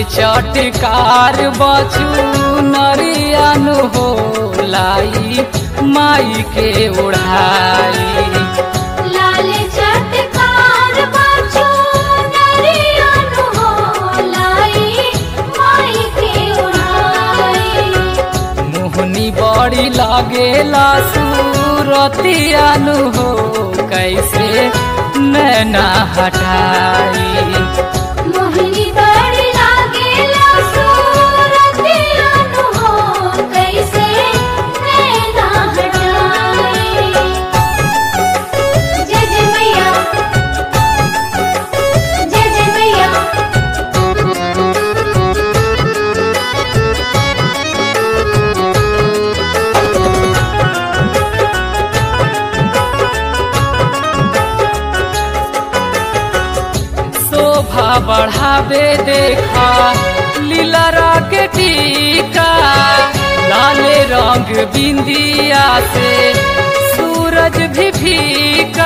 चटकार बचू नरियानु हो लाई माई के ओढ़ाई। लाल चटकार बचू नरियानु हो लाई माई के ओढ़ाई। मोहनी बड़ी लागेला सूरतियानु हो कैसे नैना हटाई। मोहिनी बड़ी लागेला सूरतियानु हो कैसे नैना हटाई। जय जय मैया, जय जय मैया। शोभा बढ़ावे देखा लीला के टीका, लाले रंग बिंदिया से सूरज भी फीका।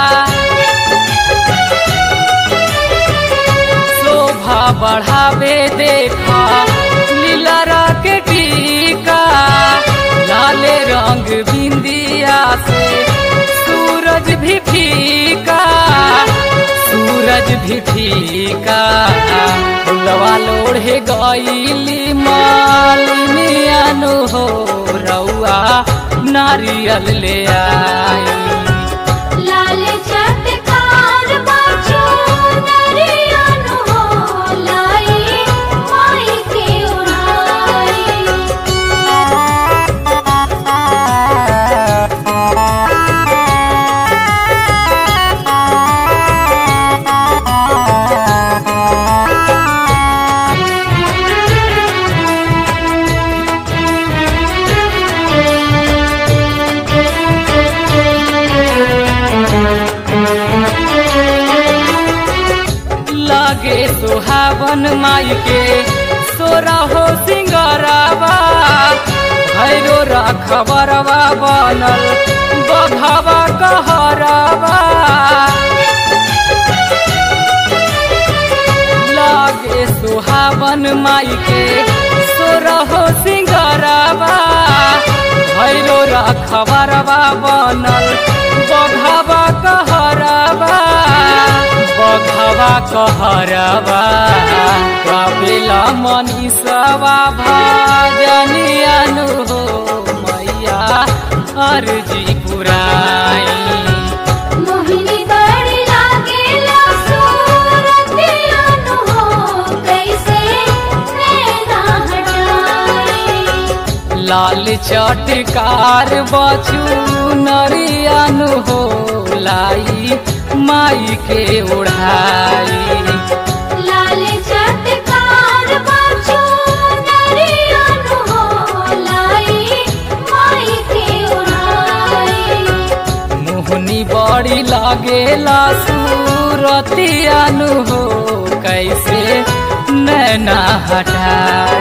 शोभा बढ़ावे देखा लीला के टीका, लाले रंग बिंदिया से सूरज भी फीका। सूरज भी फीका फुलवा लोढ़े गईली मालिनियानु हो रउआ नारियल ले आई। लाल चटकार बचू नरियानु हो लाई माई के ओढ़ाई। लागे सुहावन माई के सोरा हो सिंगरावा, भैरो रखबरवा बनल बघवा कहरावा। लागे सुहावन माई के सोरा हो सिंगरावा, भैरो रखबरवा बनल बघवा कहरावा। बघवा कहरावा गावेला मनीषवा भजनियानु हो मैया अर्जी पुराई। मोहिनी बड़ी लागेला सूरतियानु हो कैसे नैना हटाई। लाल चटकार बचू नरियानु हो लाई माई के ओढ़ाई। लाल चटकार बचू नरियानु हो लाई माई के ओढ़ाई। मोहनी बड़ी लागेला सूरतियानु हो कैसे नैना हटाई।